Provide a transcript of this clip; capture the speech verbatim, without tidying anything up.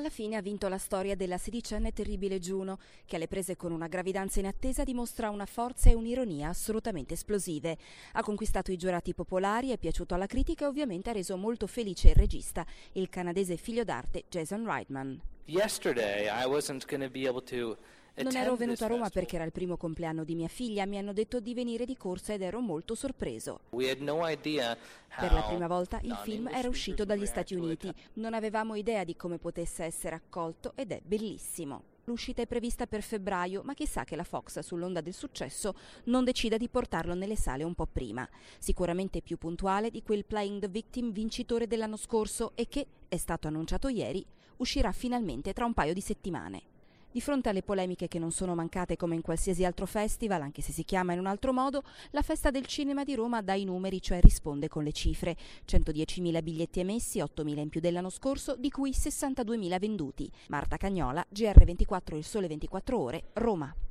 Alla fine ha vinto la storia della sedicenne terribile Juno, che alle prese con una gravidanza inattesa dimostra una forza e un'ironia assolutamente esplosive. Ha conquistato i giurati popolari, è piaciuto alla critica e ovviamente ha reso molto felice il regista, il canadese figlio d'arte Jason Reitman. Yesterday I wasn't going to be able to Non ero venuto a Roma perché era il primo compleanno di mia figlia, mi hanno detto di venire di corsa ed ero molto sorpreso. Per Per la prima volta il film era uscito dagli Stati Uniti, non avevamo idea di come potesse essere accolto ed è bellissimo. L'uscita è prevista per febbraio, ma chissà che la Fox, sull'onda del successo, non decida di portarlo nelle sale un po' prima. Sicuramente più puntuale di quel Playing the Victim vincitore dell'anno scorso e che, è stato annunciato ieri, uscirà finalmente tra un paio di settimane. Di fronte alle polemiche che non sono mancate come in qualsiasi altro festival, anche se si chiama in un altro modo, la Festa del Cinema di Roma dà i numeri, cioè risponde con le cifre. centodiecimila biglietti emessi, ottomila in più dell'anno scorso, di cui sessantaduemila venduti. Marta Cagnola, G R ventiquattro, Il Sole ventiquattro Ore, Roma.